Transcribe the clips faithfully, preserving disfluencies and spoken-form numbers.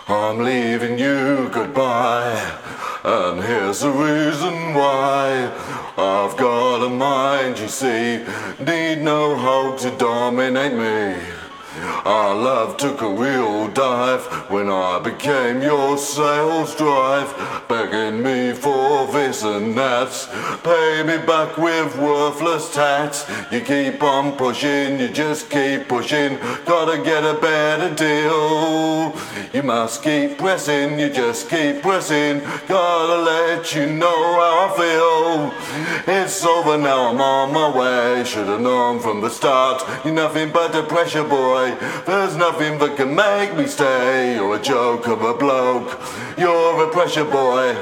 I'm leaving you goodbye, and here's the reason why. I've got a mind, you see, need no hope to dominate me. Our love took a real dive when I became your sales drive, begging me for this and that. Pay me back with worthless tats. You keep on pushing, you just keep pushing. Gotta get a better deal. You must keep pressing, you just keep pressing. Gotta let you know how I feel. It's over now, I'm on my way. Should've known from the start, you're nothing but a pressure boy. There's nothing that can make me stay. You're a joke of a bloke, you're a pressure boy.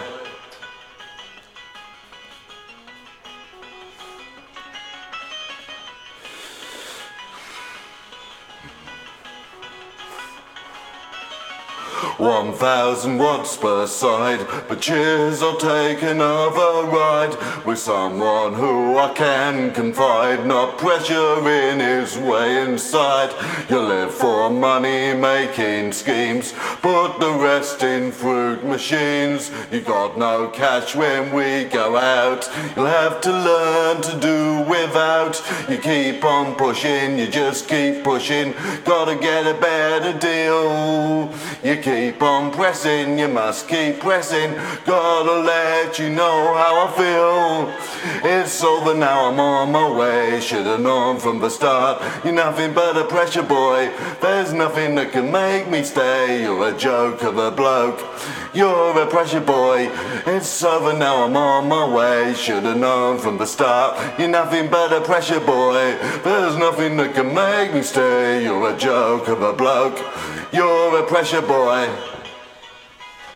One thousand watts per side, but cheers, I'll take another ride with someone who I can confide, not pressure in his way inside. You live for money making schemes, put the rest in fruit machines. You got no cash when we go out, you'll have to learn to do without. You keep on pushing, you just keep pushing, gotta get a better deal. You keep on pressing, you must keep pressing, gotta let you know how I feel. It's over now, I'm on my way. Should've known from the start, you're nothing but a pressure boy. There's nothing that can make me stay. You're a joke of a bloke, you're a pressure boy. It's over now, I'm on my way. Should've known from the start, you're nothing but a pressure boy. There's nothing that can make me stay. You're a joke of a bloke, you're a pressure boy.